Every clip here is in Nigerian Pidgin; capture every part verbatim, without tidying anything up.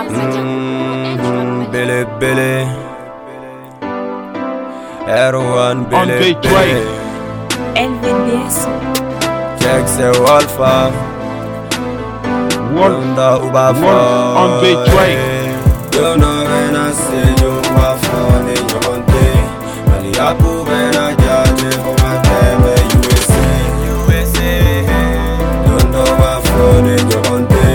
Mm, Billy Billy Erwan Billy Billy L V D S Check say Wolfa Wanda Ubafa on Big Drake. You know when I say you Ubafa in your country Mali Apu when I judge for my time U S A U S A You know Ubafa in your country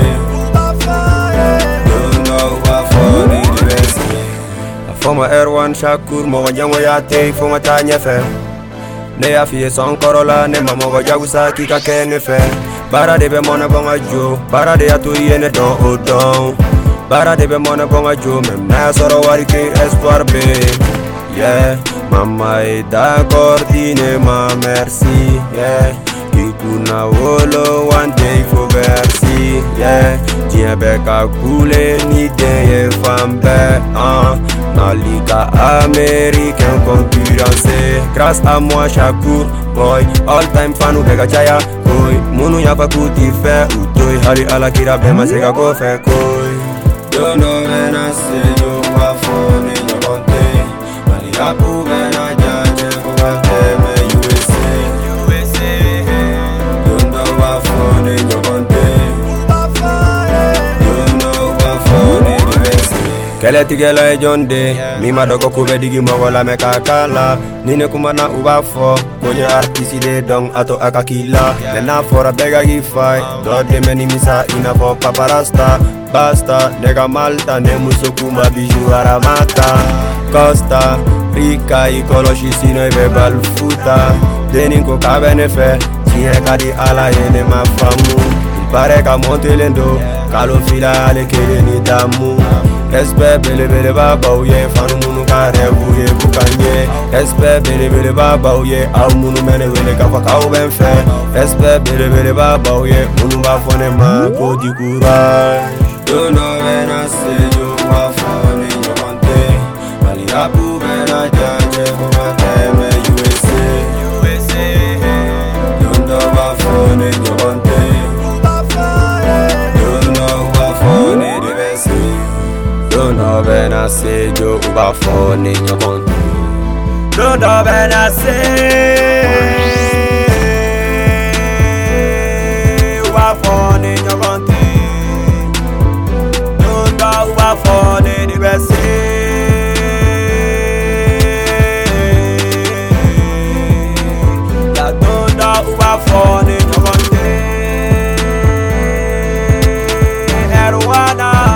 You know Ubafa in the U S A Former Erwan Shakur Mo wanjango ya te Former Tanya Fe Ne ya fiye son korola ne mamogo jagusa kika kene fe Bara de be mona bonga jo Bara de ya to yene don o don Bara de be mona bonga jo Mem na soro wari ke espoir be Yeah Mama e d'accord dine ma merci Yeah Kikuna wolo one day for versi Yeah Dien beka koule ni den fambe uh. Dans Liga américain concurrencé grâce à moi Shakur boy all time fan ou bega chaya boy munu yapa kuti fe utoi hali ala kira bema sega go fe koi you know when I say you are phone in your country mali apu when I judge for my time U S A U S A you know what phone in your country you know what phone in U S A Kele tigela e jonde, mi madoko kube digi mogola me kakala Nine kumana ubafo, konye artisi de dong ato akakila Nena fora bega gifai, dode meni misa ina po paparasta Basta, nega malta, ne muso kuma biju aramata Costa, Rica, ikoloshi sino ebe balfuta Deninko kabene fe, siye kadi ala yene mafamu Pare ka monte lendo, kalo fila ale kele ni damu Respect bele bele baba uye fanu munu kare uye bukanye Respect bele bele baba uye au munu mene wele kafa kau benfe Respect bele bele baba uye munu bafone ma kodi courage You know when I say you are fun in your country Mali apu when I judge for my time U S A U S A You know what fun in your country You know what fun in the U S A Don't know when I say you uba phone in your country. Don't know when I say uba phone in your country. Don't know uba phone in the U S A. Yeah, don't know uba phone in your country. Erwana.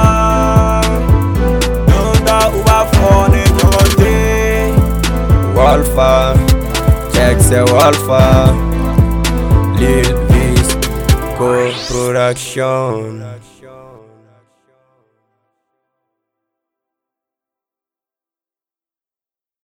Wolfa, check say Wolfa, Lil Beast, co-production.